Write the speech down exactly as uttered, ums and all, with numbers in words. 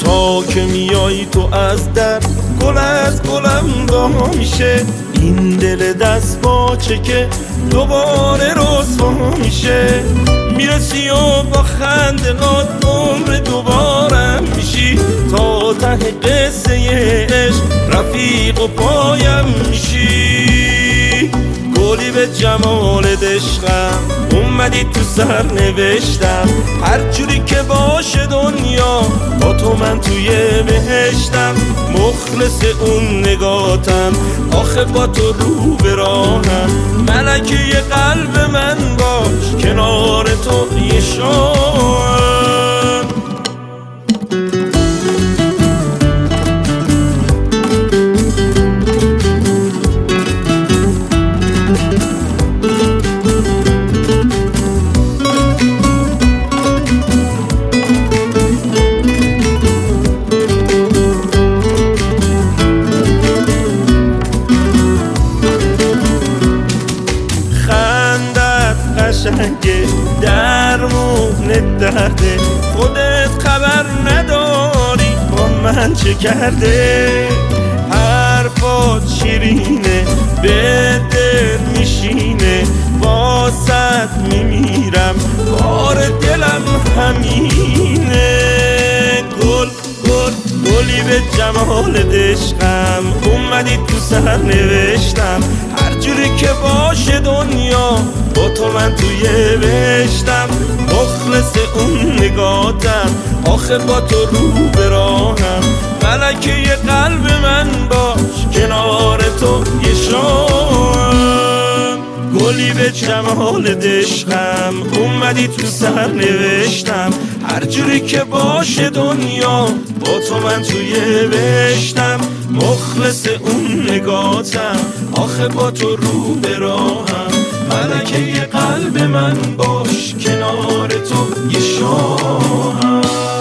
تا که میای تو از در گل از گلم وا میشه. این دل دست باچه که دوباره رسوا میشه. میرسی و با خندقات عمر دوبارم میشی. تا ته قصه عشق رفیق و پایم میشی. گلی به جمال عشقم اومدی تو سر نوشتم. هر جوری که باشه دنیا با تو من توی بهشتم. مخلص اون نگاتم آخه با تو رو به راهم. ملکه قلب من باش کنار تو یه شام. قشنگه درمون درده. خودت خبر نداری با من چه کرده. حرفات شیرینه به دل میشینه. واسط میمیرم بار دلم همینه. گل گل گلی به جمال عشقم اومدی تو سر نوشتم. هر جوری که باشه دنیا با تو من توی بهشتم. مخلص اون نگاتم آخه با تو رو به راهم. ملکه قلب من باش کنار تو یه شام. گلی به جمال عشقم اومدی تو سر نوشتم. هر جوری که باشه دنیا با تو من توی بهشتم. مخلص اون نگاتم آخه با تو رو به راهم. ملکه قلب من باش کنار تو یه شام.